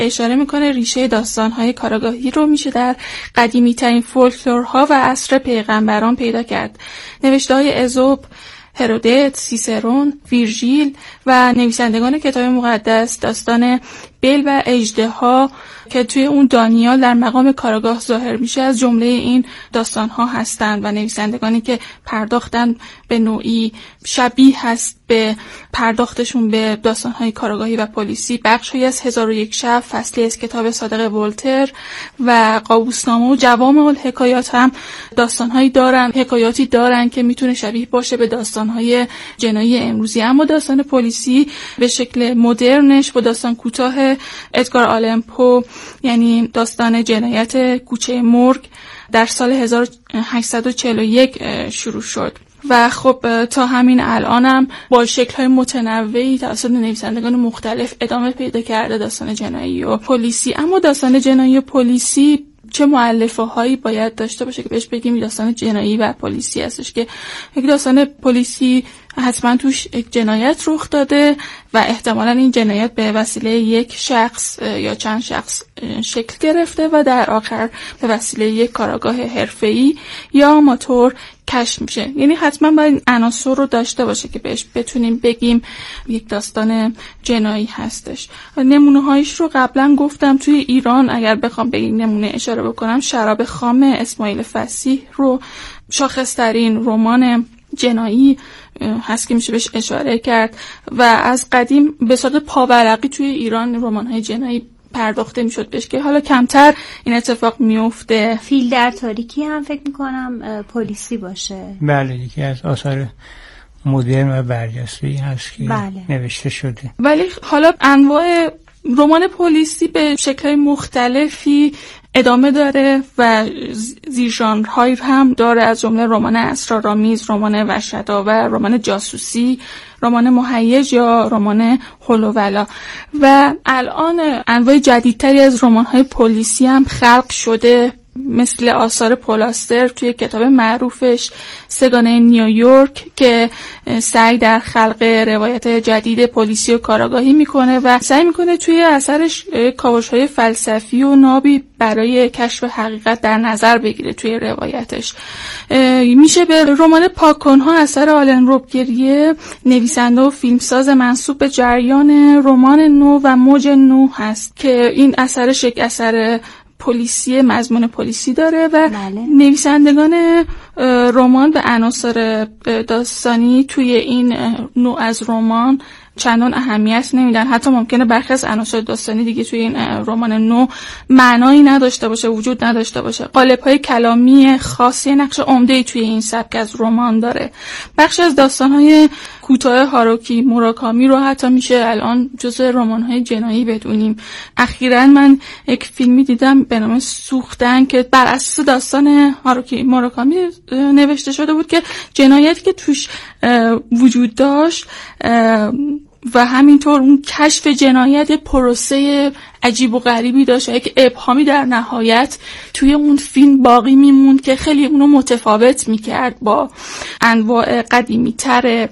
اشاره میکنه ریشه داستان‌های کاراگاهی رو میشه در قدیمی‌ترین فولکلورها و عصر پیغمبران پیدا کرد. نوشته‌های ازوپ، هرودوت، سیسرون، ویرژیل و نویسندگان کتاب مقدس داستان بیل و اژدها که توی اون دانیال در مقام کاراگاه ظاهر میشه از جمله این داستان‌ها هستند و نویسندگانی که پرداختن به نوعی شبیه هست به پرداختشون به داستان‌های کاراگاهی و پلیسی. بخشی از 1001 شب، فصلی از کتاب صادق ولتر و قابوسنامه و جوامع الحکایات هم داستان‌هایی دارن، حکایاتی دارن که میتونه شبیه باشه به داستان‌های جنایی امروزی، اما داستان پلیسی به شکل مدرنش با داستان کوتاه ادگار آلن پو، یعنی داستان جنایت کوچه مرگ، در سال 1841 شروع شد و خب تا همین الانم با شکل‌های متنوعی توسط نویسندگان مختلف ادامه پیدا کرده داستان جنایی و پلیسی. اما داستان جنایی و پلیسی چه مؤلفه هایی باید داشته باشه که بهش بگیم داستان جنایی و پلیسی هستش؟ که یک داستان پلیسی حتما توش یک جنایت رخ داده و احتمالاً این جنایت به وسیله یک شخص یا چند شخص شکل گرفته و در آخر به وسیله یک کاراگاه حرفه‌ای یا آماتور کشف میشه. یعنی حتما باید عناصر رو داشته باشه که بهش بتونیم بگیم یک داستان جنایی هستش. نمونه هایش رو قبلا گفتم. توی ایران اگر بخوام به این نمونه اشاره بکنم، شراب خام اسماعیل فصیح رو شاخص ترین رمان جنایی هست که میشه بهش اشاره کرد و از قدیم به صورت پاورقی توی ایران رمان‌های جنایی پرداخته میشد بهش، که حالا کمتر این اتفاق میفته. فیل در تاریکی هم فکر میکنم پلیسی باشه. بله، یکی از آثار مدرن و برجسته‌ای هست که نوشته شده. ولی حالا انواع رمان پلیسی به شکل‌های مختلفی ادامه داره و زیرژانرهایی هم داره، از جمله رمان اسرارآمیز، رمان وحشت‌آور، رمان جاسوسی، رمان مهیج یا رمان هلوولا. و الان انواع جدیدتری از رمان‌های پلیسی هم خلق شده، مثل آثار پولاستر توی کتاب معروفش سگانه نیویورک که سعی در خلق روایت جدید پلیسی و کاراگاهی میکنه و سعی میکنه توی اثرش کاوش‌های فلسفی و نابی برای کشف حقیقت در نظر بگیره توی روایتش. میشه به رمان پاک‌کن‌ها اثر آلن روبگریه، نویسنده و فیلمساز منسوب به جریان رمان نو و موج نو هست که این اثرش یک اثر پلیسی، مضمون پلیسی داره و نویسندگان رمان به عناصر داستانی توی این نوع از رمان چندان اهمیت نمیدن. حتی ممکنه برخی از عناصر داستانی دیگه توی این رمان نو معنایی نداشته باشه، وجود نداشته باشه. قالب‌های کلامی خاصی نقش عمده‌ای توی این سبک از رمان داره. بخشی از داستان‌های کوتاه هاروکی موراکامی رو حتی میشه الان جزء رمان‌های جنایی بدونیم. اخیراً من یک فیلمی دیدم به نام سوختن که بر اساس داستان هاروکی موراکامی نوشته شده بود که جنایتی که توش وجود داشت و همینطور اون کشف جنایت پروسه عجیب و غریبی داشت، یک ابهامی در نهایت توی اون فیلم باقی میموند که خیلی اونو متفاوت میکرد با انواع قدیمی‌تر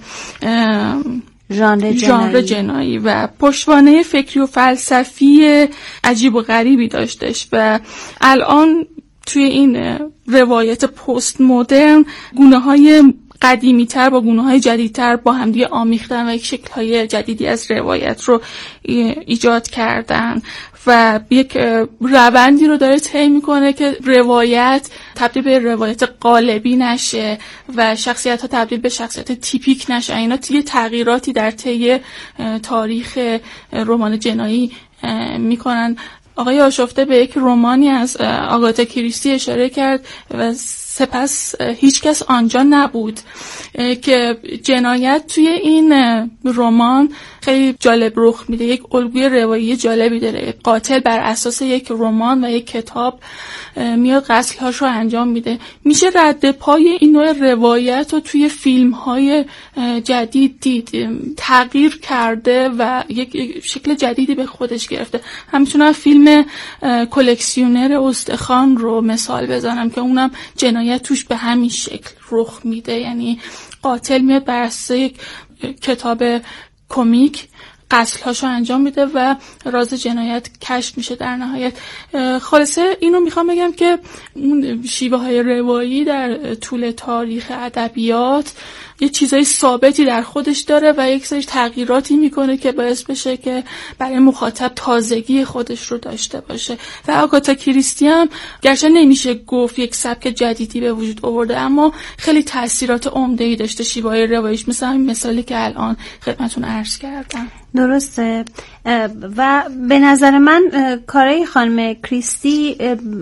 ژانر جنایی و پشتوانه فکری و فلسفی عجیب و غریبی داشتش. و الان توی این روایت پست مدرن گونه‌های قدیمی‌تر با گونه‌های جدیدتر با همدیگه آمیختن و یک شکل‌های جدیدی از روایت رو ایجاد کردن و یک روندی رو داره طی می‌کنه که روایت تبدیل به روایت قالبی نشه و شخصیت‌ها تبدیل به شخصیت تیپیک نشه. اینا یه تغییراتی در طی تاریخ رمان جنایی می‌کنن. آقای آشفته به یک رمانی از آگاتا کریستی اشاره کرد و سپس هیچ کس آنجا نبود که جنایت توی این رمان خیلی جالب رخ میده. یک الگوی روایی جالبی داره. قاتل بر اساس یک رمان و یک کتاب میاد قتل‌هاش رو انجام میده. میشه رد پای این نوع روایت رو توی فیلم‌های جدید دید. تغییر کرده و یک شکل جدیدی به خودش گرفته. همینطور فیلم کلکسیونر استخوان رو مثال بزنم که اونم جنایت توش به همین شکل رخ میده. یعنی قاتل میاد بر اساس یک کتاب کمیک قتل‌هاشو انجام میده و راز جنایت کشف میشه در نهایت. خلاصه اینو میخوام بگم که اون شیوه‌های روایی در طول تاریخ ادبیات یه چیزای ثابتی در خودش داره و یک سری تغییراتی میکنه که باعث بشه که برای مخاطب تازگی خودش رو داشته باشه. و آگاتا کریستی هم گرچه نمیشه گفت یک سبک جدیدی به وجود آورده، اما خیلی تاثیرات عمده‌ای داشته شیوه‌های رواییش، مثل همین مثالی که الان خدمتتون عرض کردم. درسته. و به نظر من کارهای خانم کریستی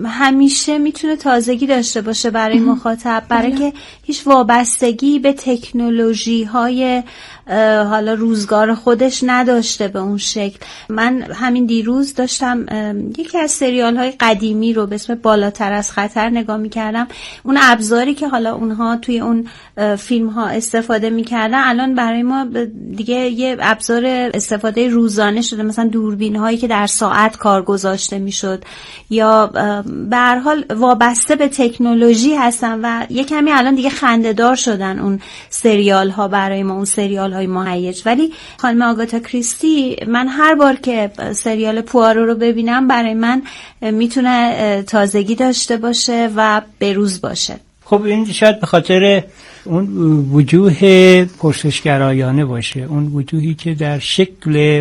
همیشه میتونه تازگی داشته باشه برای مخاطب، برای که هیچ وابستگی به تکنولوژی های حالا روزگار خودش نداشته به اون شکل. من همین دیروز داشتم یکی از سریال های قدیمی رو به اسم بالاتر از خطر نگاه میکردم. اون ابزاری که حالا اونها توی اون فیلم ها استفاده میکردن الان برای ما دیگه یه ابزار استفاده روزانه شده، مثلا دوربین هایی که در ساعت کار گذاشته میشد، یا به هر حال وابسته به تکنولوژی هستن و یه کمی الان دیگه خنده‌دار شدن اون سریال ها برای ما، اون سریال های مهیج. ولی خانم آگاتا کریستی، من هر بار که سریال پوآرو رو ببینم برای من میتونه تازگی داشته باشه و بروز باشه. خب این شاید به خاطر اون وجوه پرسشگرایانه باشه، اون وجوهی که در شکل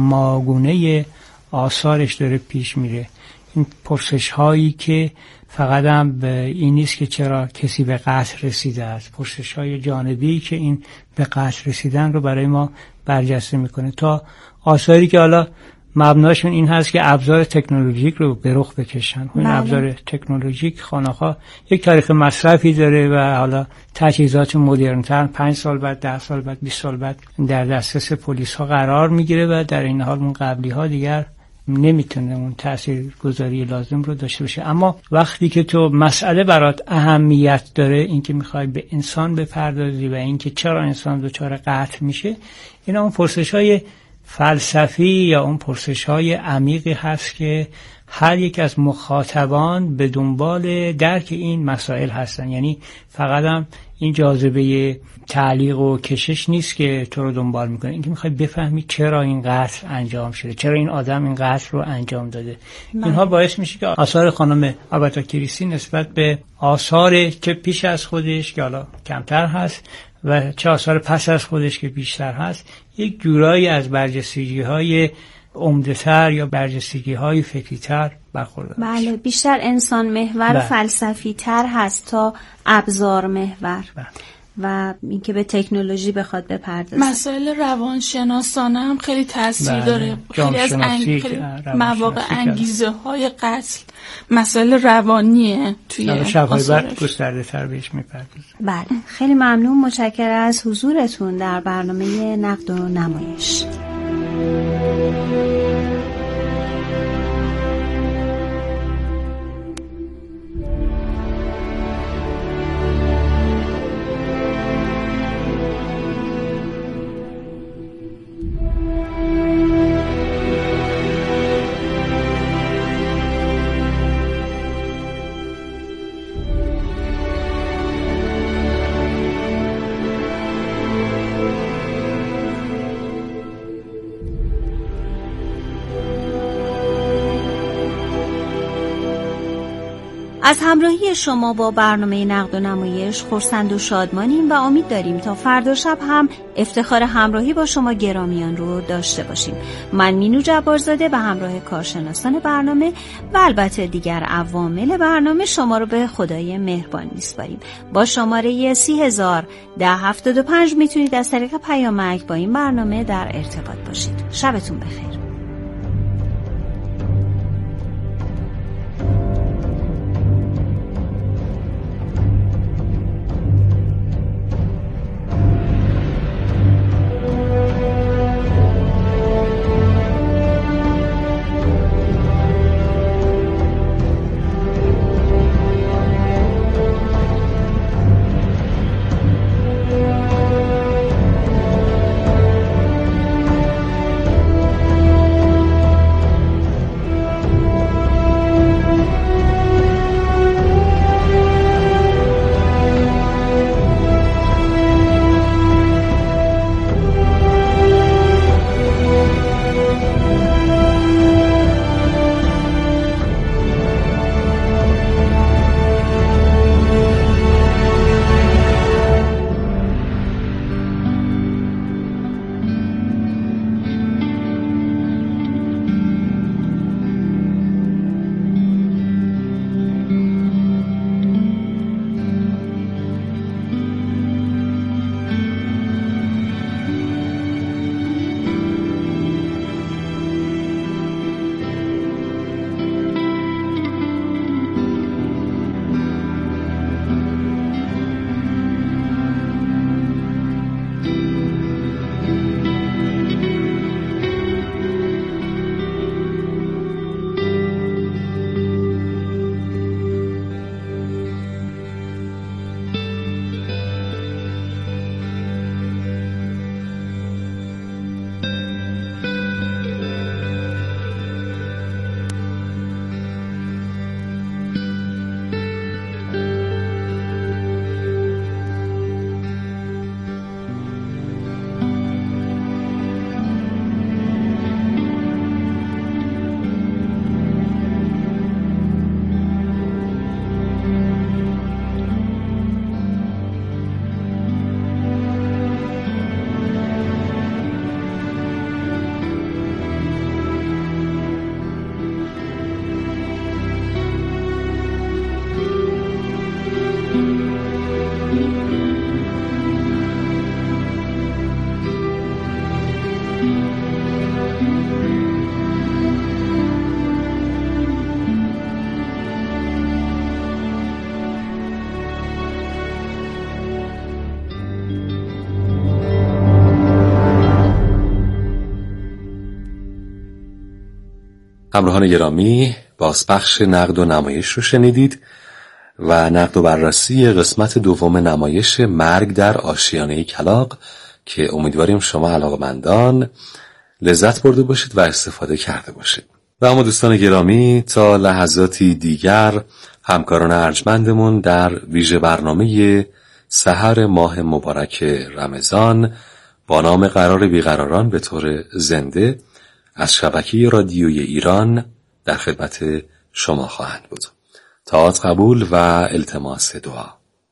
معماگونه آثارش داره پیش میره. این پرسش هایی که فقط هم به این نیست که چرا کسی به قتل رسیده است، پرسش های جانبی که این به قتل رسیدن رو برای ما برجسته میکنه، تا آثاری که حالا مبناشون این هست که ابزار تکنولوژیک رو به رخ بکشن. این ابزار تکنولوژیک خانه‌ها یک تاریخ مصرفی داره و حالا تجهیزات مدرن‌تر 5 سال بعد، 10 سال بعد، 20 سال بعد در دسترس پلیس‌ها قرار میگیره و در این حال اون قبلی‌ها دیگر نمیتونه اون تاثیرگذاری لازم رو داشته باشه. اما وقتی که تو مسئله برات اهمیت داره، اینکه میخوای به انسان بپردازی و اینکه چرا انسان دچار قتل میشه، اینا اون پرسش‌های فلسفی یا اون پرسش‌های عمیقی هست که هر یک از مخاطبان به دنبال درک این مسائل هستن. یعنی فقط هم این جاذبه تعلیق و کشش نیست که تو رو دنبال میکنه، اینکه میخوای بفهمی چرا این قتل انجام شده، چرا این آدم این قتل رو انجام داده. اینها باعث میشه که آثار خانم آگاتا کریستی نسبت به آثار که پیش از خودش که حالا کمتر هست و چه آثار پس از خودش که بیشتر هست، یک جورایی از برجستگی‌های عمده‌تر یا برجستگی‌های فکری‌تر برخوردار. بله، بیشتر انسان محور و فلسفی تر هست تا ابزار محور. و اینکه به تکنولوژی بخواد بپردازه. مسائل روانشناسانه هم خیلی تاثیر داره. خیلی از مواقع انگیزه های قتل مسائل روانیه توی شب‌های بعد گسترده تر بهش میپردازه. بله، خیلی ممنون، متشکرم از حضورتون در برنامه نقد و نمایش. از همراهی شما با برنامه نقد و نمایش خرسند و شادمانیم و امید داریم تا فردا شب هم افتخار همراهی با شما گرامیان رو داشته باشیم. من مینو جبارزاده به همراه کارشناسان برنامه و البته دیگر عوامل برنامه شما رو به خدای مهربان میسپاریم. با شماره 301075 میتونید از طریق پیامک با این برنامه در ارتباط باشید. شبتون بخیر. همراهان گرامی، بازپخش نقد و نمایش رو شنیدید و نقد و بررسی قسمت دوم نمایش مرگ در آشیانه کلاغ که امیدواریم شما علاقه‌مندان لذت برده باشید و استفاده کرده باشید. و اما دوستان گرامی، تا لحظاتی دیگر همکاران ارجمندمون در ویژه برنامه سحر ماه مبارک رمضان با نام قرار بیقراران به طور زنده از شبکه رادیوی ایران در خدمت شما خواهند بود. طاعت قبول و التماس دعا.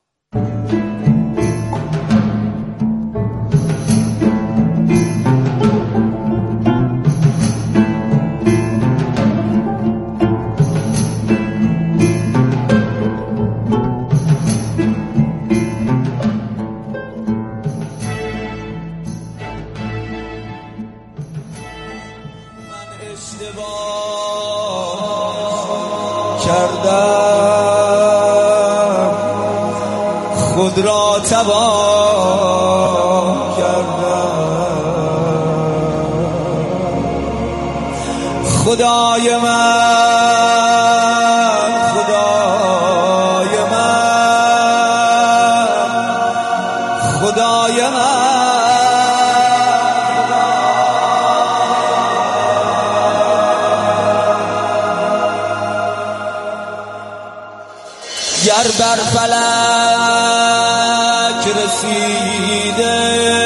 خود را تباه کردم، خدای من، خدای من، خدای گر بر فلک رسیده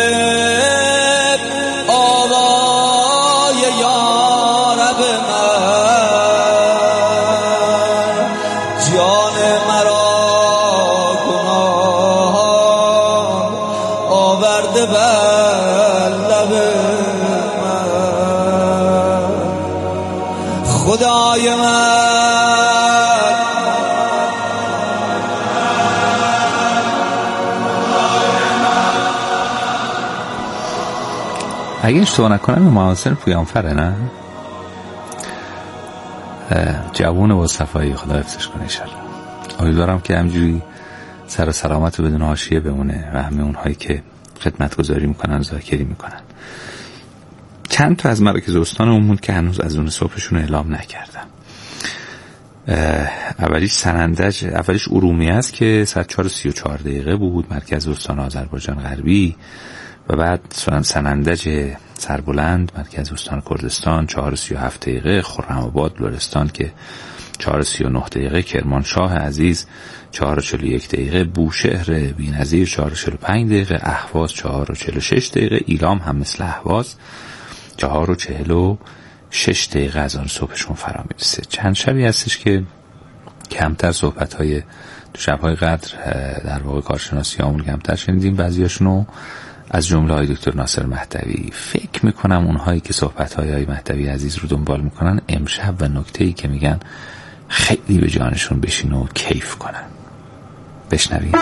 آوای یارب من، جان مرا گناه آورده بر لب من، خدای من. اگه اشتباه نکنم محسن پویانفره، نه؟ جوون با صفایی، خدا حفظش کنه انشالله. امیدوارم که همجوری سر و سلامت و بدون حاشیه بمونه و همه اونهایی که خدمتگزاری میکنن ذاکری میکنن. چند تا از مراکز استانمون موند که هنوز از اون صبحشون اعلام نکردم. اولیش سنندج، اولیش ارومیه است که ساعت 4:34 بود، مرکز استان آذربایجان غربی. و بعد سنندج سربلند مرکز استان کردستان 4:37، خرم‌آباد لرستان که 4:39، کرمانشاه عزیز 4:41، بوشهر بی‌نظیر 4:45، اهواز 4:46، ایلام هم مثل اهواز 4:46 از آن صبحشون فرا میرسه. چند شبی هستش که کمتر صحبت‌های تو شب‌های قدر در واقع کارشناسی هامون کمتر شنیدیم، بعضیاشونو از جمله های دکتر ناصر مهدوی. فکر میکنم اونهایی که صحبت‌های های مهدوی عزیز رو دنبال میکنن امشب و نکته‌ای که میگن خیلی به جانشون بشین و کیف کنن. بشنویم.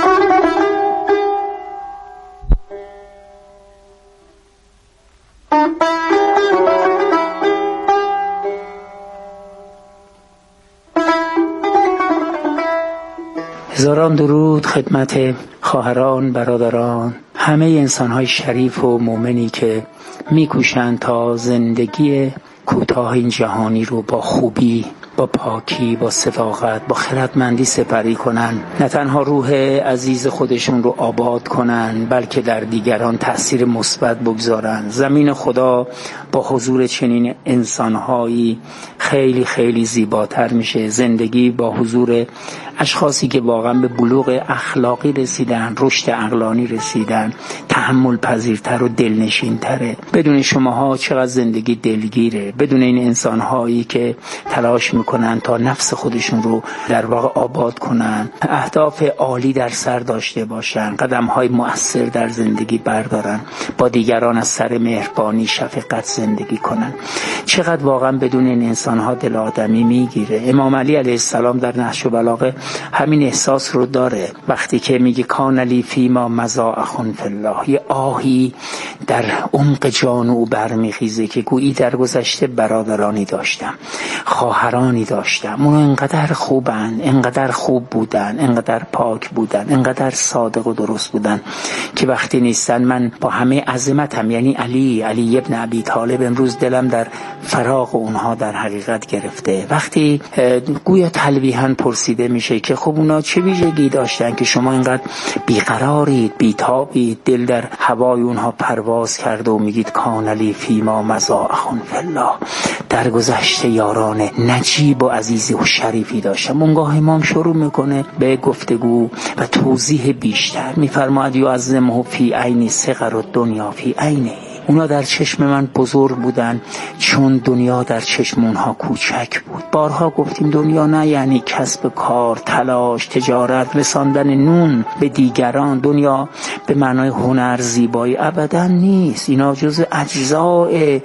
هزاران درود خدمت خواهران، برادران، همه انسان‌های شریف و مؤمنی که می‌کوشند تا زندگی کوتاه این جهانی رو با خوبی، با پاکی، با صداقت، با خردمندی سپری کنن. نه تنها روح عزیز خودشون رو آباد کنن، بلکه در دیگران تأثیر مثبت بگذارن. زمین خدا با حضور چنین انسان‌هایی خیلی خیلی زیباتر میشه. زندگی با حضور اشخاصی که واقعا به بلوغ اخلاقی رسیدن، رشد عقلانی رسیدن، تحمل پذیرتر و دلنشینتره. بدون شماها چقدر زندگی دلگیره، بدون این انسان‌هایی که تلاش میکنن تا نفس خودشون رو در واقع آباد کنن، اهداف عالی در سر داشته باشن، قدم‌های مؤثر در زندگی بردارن، با دیگران از سر مهربانی، شفقت زندگی کنن. چقدر واقعا بدون این انسان‌ها دل آدمی میگیره. امام علی علیه السلام در نهج البلاغه همین احساس رو داره وقتی که میگه کان لی فیما مضی اخ فی الله. یه آهی در عمق جان او برمیخیزه که گویی در گذشته برادرانی داشتم، خواهرانی داشتم، اونا انقدر خوبن، انقدر خوب بودن، انقدر پاک بودن، انقدر صادق و درست بودن که وقتی نیستن من با همه عظمتم، یعنی علی ابن ابی طالب، امروز دلم در فراق اونها در حقیقت گرفته. وقتی گویا تلویحاً پرسیده میشه که خب اونا چه ویژگی داشتن که شما اینقدر بیقرارید، بیتابید، دل در هوای اونها پرواز کرده و میگید کان لی فیما مضی اخ فی الله. در گذشته یاران نجیب و عزیزی و شریفی داشتم. اونگاه امام شروع میکنه به گفتگو و توضیح بیشتر. میفرماید یعظمه فی عینی صغر الدنیا فی عینه. اونا در چشم من بزرگ بودن چون دنیا در چشم اونها کوچک بود. بارها گفتیم دنیا نه یعنی کسب کار، تلاش، تجارت، رساندن نون به دیگران. دنیا به معنای هنر، زیبایی ابدا نیست. اینا جز اجزاء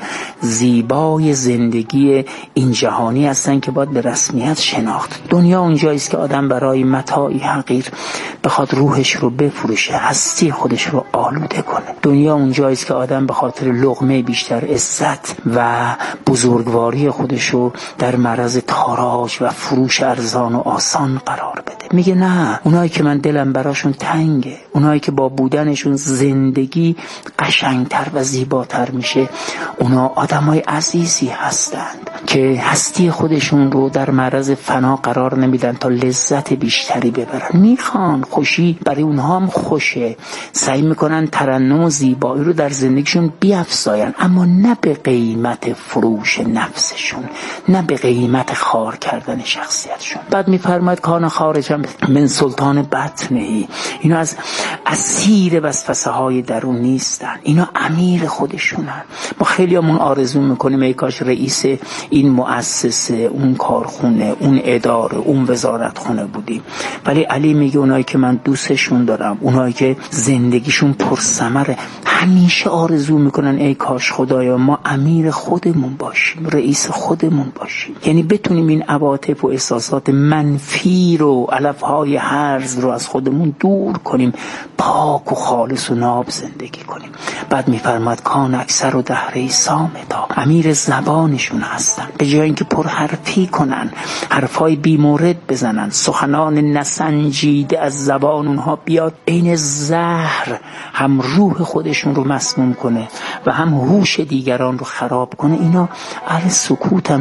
زیبای زندگی این جهانی هستن که باید به رسمیت شناخت. دنیا اونجایی است که آدم برای متاعی حقیر بخواد روحش رو بفروشه، هستی خودش رو آلوده کنه. دنیا اونجایی است که آدم بخاطر لقمه بیشتر عزت و بزرگواری خودش رو در معرض تاراج و فروش ارزان و آسان قرار بده. میگه نه، اونایی که من دلم براشون تنگه، اونایی که با بودنشون زندگی قشنگتر و زیباتر میشه، اونا آدمای عزیزی هستند که هستی خودشون رو در معرض فنا قرار نمیدن تا لذت بیشتری ببرن. میخوان خوشی، برای اونها هم خوشه، سعی میکنن ترنم و زیبایی رو در زندگیشون بیفزاین، اما نه به قیمت فروش نفسشون، نه به قیمت خار کردن شخصیتشون. بعد میفرماید کان خارجا من سلطان بطنه. اینا از اسیر وسوسه های درون نیستن، اینا امیر خودشونن. ما خیلی همون آرزو میکنیم ای کاش رئیس این مؤسسه، اون کارخونه، اون اداره، اون وزارتخونه بودیم. ولی علی میگه اونایی که من دوستشون دارم، اونایی که زندگیشون پرثمره، همیشه آرزو میکنن ای کاش خدایا ما امیر خودمون باشیم، رئیس خودمون باشیم. یعنی بتونیم این عواطف و احساسات منفی رو، علفهای هرز رو از خودمون دور کنیم، پاک و خالص و ناب زندگی کنیم. بعد میفرماد کان اکثر و دهره سامتا، امیر زبانشون هستن. به جای اینکه پرحرفی کنن، حرفای بی مورد بزنن، سخنان نسنجیده از زبان اونها بیاد عین زهر، هم روح خودشون رو مسموم کنه و هم هوش دیگران رو خراب کنه. اینا اهل سکوتن،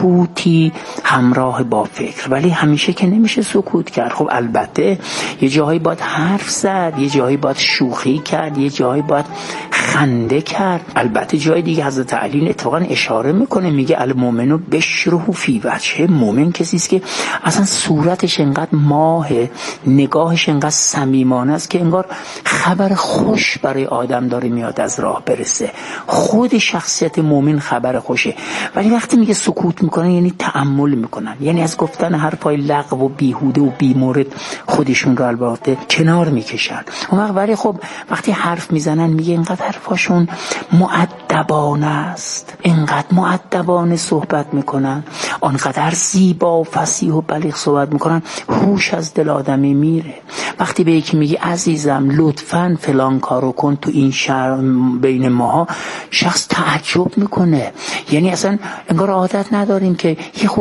سکوتی همراه با فکر. ولی همیشه که نمیشه سکوت کرد. خب البته یه جایی باید حرف زد، یه جایی باید شوخی کرد، یه جایی باید خنده کرد. البته جای دیگه حضرت علی اتفاقا اشاره میکنه، میگه المؤمنو بشره فی وجهه. مومن کسی است که اصلا صورتش انقدر ماهه، نگاهش انقدر صمیمانه است که انگار خبر خوش برای آدم داره میاد از راه برسه. خود شخصیت مومن خبر خوشه. ولی وقتی میگه سکوت میکنن یعنی تأمل میکنن، یعنی از گفتن حرفای لغو و بیهوده و بیمورد خودشون رو البته کنار میکشن. ولی خب وقتی حرف میزنن میگه اینقدر حرفاشون مؤدبانه است، اینقدر مؤدبانه صحبت میکنن، آنقدر زیبا و فصیح و بلیغ صحبت میکنن، هوش از دل آدمی میره. وقتی به یکی میگی عزیزم لطفاً فلان کارو کن تو این شهر بین ماها، شخص تعجب میکنه. یعنی اصلا انگار عادت نداریم که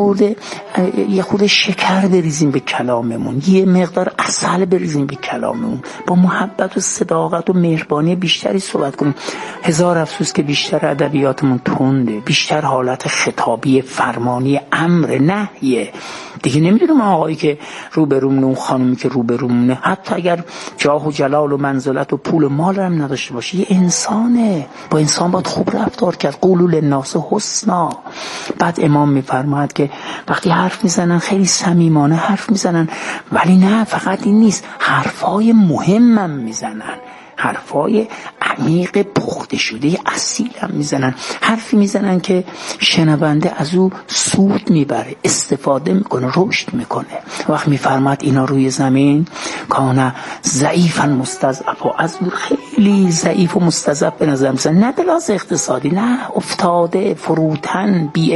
یه خورده شکر بریزیم به کلاممون، یه مقدار عسل بریزیم به کلاممون، با محبت و صداقت و مهربانی بیشتری صحبت کنیم. هزار افسوس که بیشتر ادبیاتمون تنده، بیشتر حالت خطابی، فرمانی، امر، نهیه. دیگه نمیدونم آقایی که روبرومونه، اون خانومی که روبرومونه، حتی اگر جاه و جلال و منزلت و پول و مال هم نداشته باشه، یه انسانه، با انسان باید خوب رفتار کرد. قولوا للناس حسنا. بعد امام میفرماید که وقتی حرف میزنن خیلی صمیمانه حرف میزنن، ولی نه فقط این نیست، حرفای مهمم میزنن، حرفای عمیق پخته شده اصیل هم میزنن، حرفی میزنن که شنونده از او سود میبره، استفاده میکنه، رشد میکنه. وقت میفرماد اینا روی زمین کانا ضعیفا مستضعفا، از دور خیلی خیلی ضعیف و مستضعف به نظر میسن، نه به لحاظ اقتصادی، نه افتاده، فروتن، بی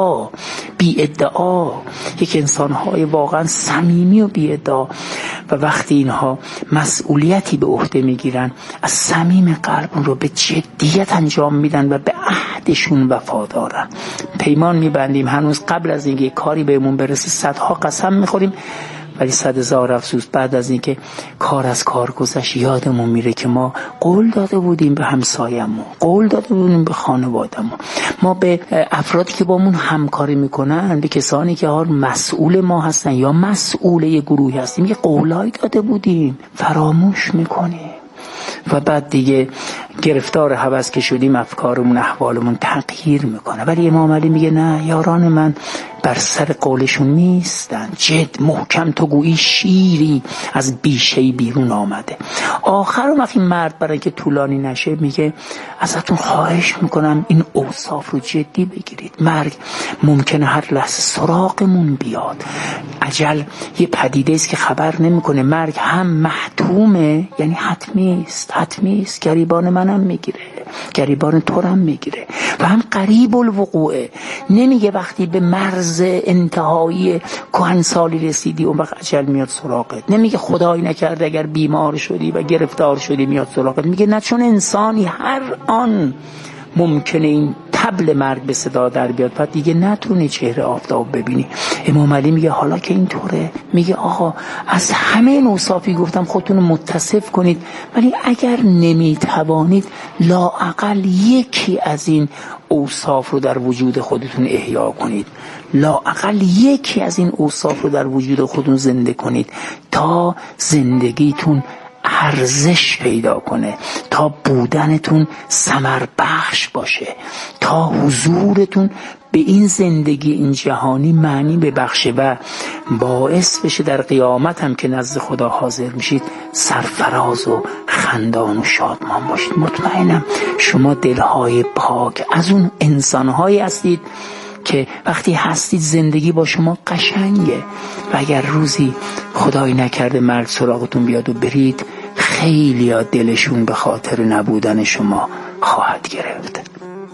ادعا، یک انسان‌های واقعا صمیمی و بی ادعا. و وقتی اینها مسئولیتی به عهده میگیرن از صمیم قلب اون رو به جدیت انجام میدن و به عهدشون وفادارن. پیمان میبندیم هنوز قبل از اینکه کاری بهمون برسه صدها قسم میخوریم، ولی 100,000 افسوس بعد از اینکه کار از کار گذشت یادمون میره که ما قول داده بودیم به همسایمون، قول داده بودیم به خانوادمون، ما به افرادی که با من همکاری میکنن، به کسانی که مسئول ما هستن یا مسئول یه گروهی هستیم، یه قولایی داده بودیم، فراموش میکنیم و بعد دیگه گرفتار هوس که شدیم افکارمون، احوالمون تغییر میکنه. ولی امام علی میگه نه، یاران من بر سر قولشون نیستن، جد محکم تو گویی شیری از بیشه بیرون آمده. آخر وقتی مرد برای که طولانی نشه میگه ازتون خواهش میکنم این اوصاف رو جدی بگیرید. مرگ ممکنه هر لحظه سراغمون بیاد، اجل یه پدیده است که خبر نمیکنه. مرگ هم محتومه، یعنی حتمی است، گریبان منم میگیره، گریبان تو هم میگیره، و هم قریب الوقوعه. نمیگه وقتی به مرز انتهایی کهنسالی رسیدی اون وقت اجل میاد سراغت، نمیگه خدایی نکرده اگر بیمار شدی و گرفتار شدی میاد سراغت، میگه نه، چون انسانی هر آن ممکنه این طبل مرگ به صدا در بیاد، بعد دیگه نتونی چهره آفتاب ببینی. امام علی میگه حالا که اینطوره، میگه آقا از همه این اوصافی گفتم خودتون رو متصف کنید، ولی اگر نمیتوانید لااقل یکی از این اوصاف رو در وجود خودتون احیا کنید، لااقل یکی از این اوصاف رو در وجود خودتون زنده کنید تا زندگیتون ارزش پیدا کنه، تا بودنتون ثمر بخش باشه، تا حضورتون به این زندگی این جهانی معنی ببخشه و باعث بشه در قیامت هم که نزد خدا حاضر میشید سرفراز و خندان و شادمان باشید. مطمئنم شما دلهای پاک از اون انسانهایی هستید که وقتی هستید زندگی با شما قشنگه، و اگر روزی خدایی نکرده مرگ سراغتون بیاد و برید، خیلی ها دلشون به خاطر نبودن شما خواهد گرفت.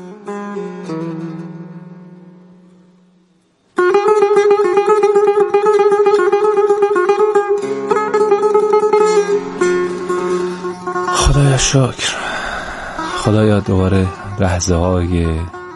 خدایا شکر، خدایا دوباره لحظه های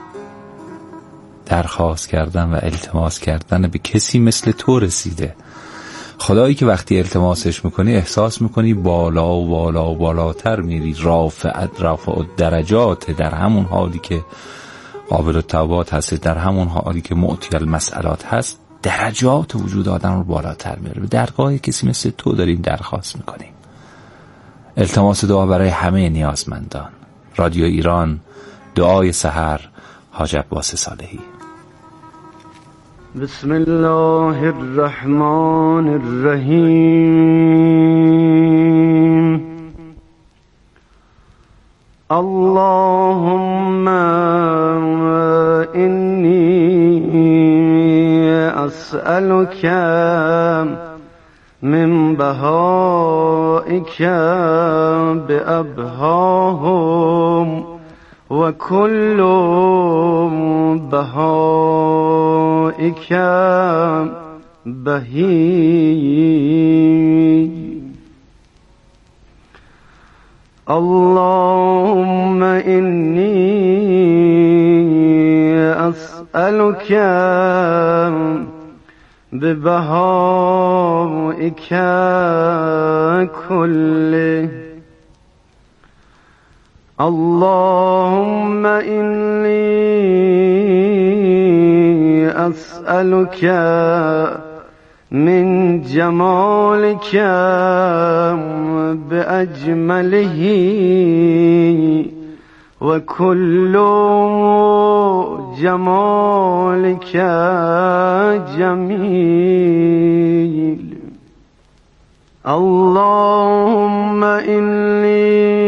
درخواست کردن و التماس کردن به کسی مثل تو رسیده. خدایی که وقتی التماسش میکنی احساس میکنی بالا و بالا و بالاتر میری، رافع درجات، در همون حالی که قابل التوبات هست، در همون حالی که معطی المسئلات هست، درجات وجود آدم رو بالاتر میره. به درگاه کسی مثل تو داریم درخواست میکنیم. التماس دعا برای همه نیازمندان. رادیو ایران، دعای سحر، حاج عباس صالحی. بسم الله الرحمن الرحیم. اللهم انی اسألک من بهائک بأبهاهم و کل بهائک بهی. اللهم انی اسألک ببهائک کله. اللهم إني أسألك من جمالك بأجمله وكل جمالك جميل. اللهم إني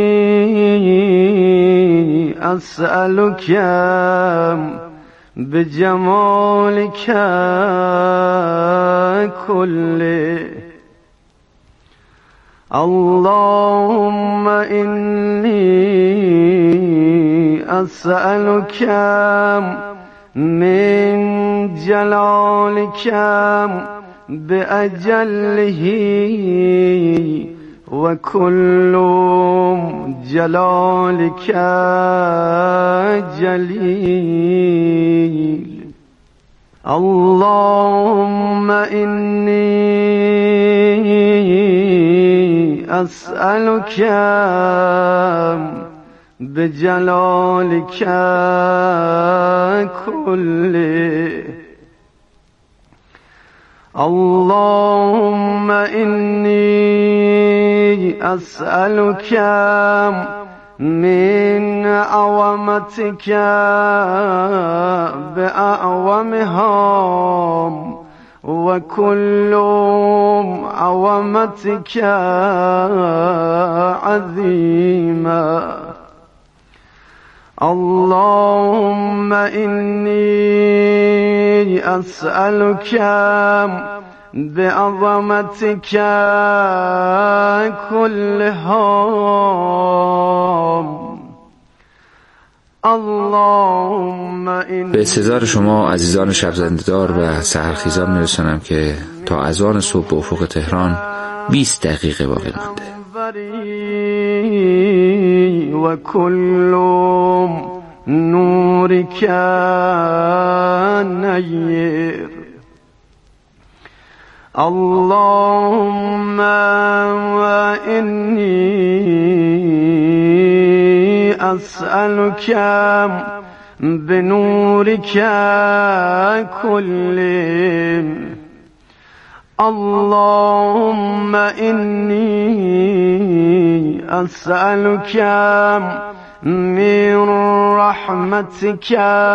أسألك بجمالك كله. اللهم إني أسألك من جلالك بأجله وكل جلالك جليل اللهم إني أسألك بجلالك كله اللهم إني أسألك من عظمتك بأعظمها وكل عظمتك عظيما اللهم إني أسألك بعظمتك كلها به استحضار شما عزیزان شبزنده‌دار و سحرخیزان میرسانم که تا اذان صبح به افق تهران 20 دقیقه باقی مانده. و کل نورک نیر اللهم إني أسألك بنورك كله اللهم إني أسألك من رحمتك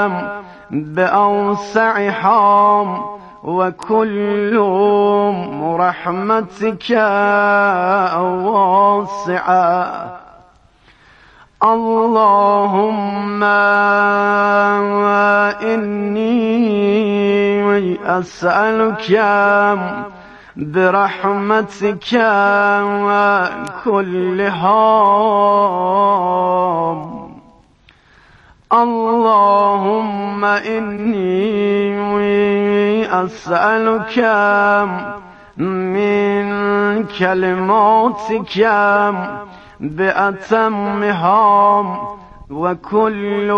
بأوسعها وكل رحمتك واسعة اللهم إني أسألك برحمتك كلها اللهم إني أسألك من كلماتك بأتمها وكل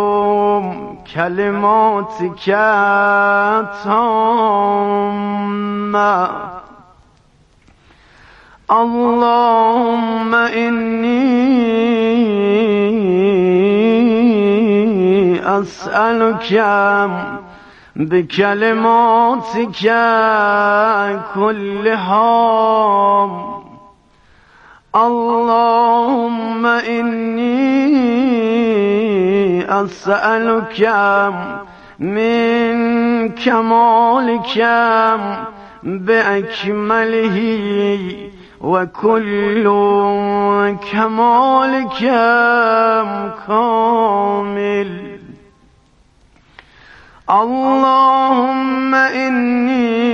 كلماتك تامة اللهم إني أسألك بكلماتك كلها اللهم إني أسألك من كمالك بأكمله وكل كمالك كامل اللهم إني